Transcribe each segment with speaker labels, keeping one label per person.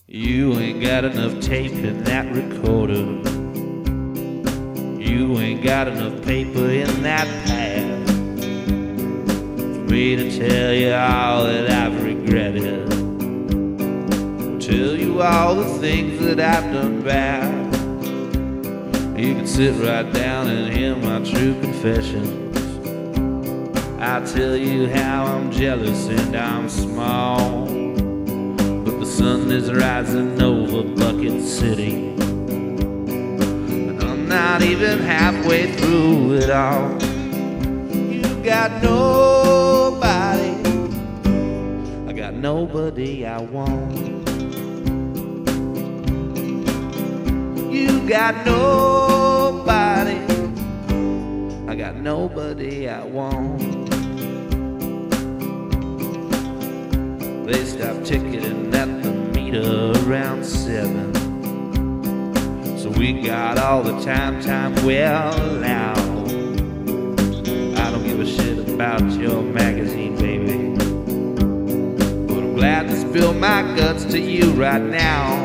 Speaker 1: You ain't got enough tape in that recorder. You ain't got enough paper in that pad for me to tell you all that I've regretted. Tell you all the things that I've done bad. You can sit right down and hear my true confessions. I'll tell you how I'm jealous and I'm small, but the sun is rising over Bucket City, and I'm not even halfway through it all. You got nobody, I got nobody I want. You got nobody, I got nobody I want. They stopped ticketing at the meter around 7, so we got all the time well allowed. I don't give a shit about your magazine, baby, but I'm glad to spill my guts to you right now.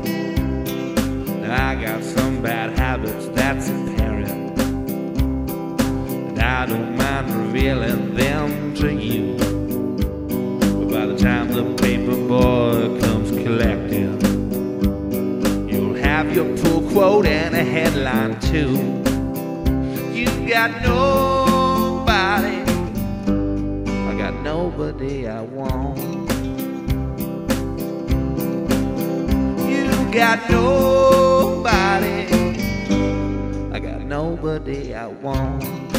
Speaker 1: I got some bad habits, that's apparent, and I don't mind revealing them to you. But by the time the paper boy comes collecting, you'll have your pull quote and a headline too. You got nobody, I got nobody I want. You got nobody, I got nobody I want.